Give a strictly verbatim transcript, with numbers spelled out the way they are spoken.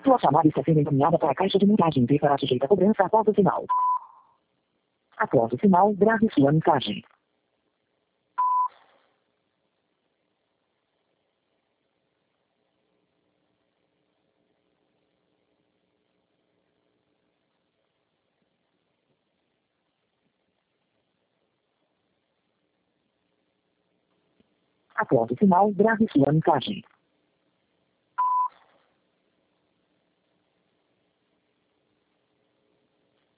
Sua chamada está sendo encaminhada para a caixa de mensagem e será sujeita a cobrança após o sinal. Após o sinal, grave sua mensagem. Após o sinal, grave sua mensagem.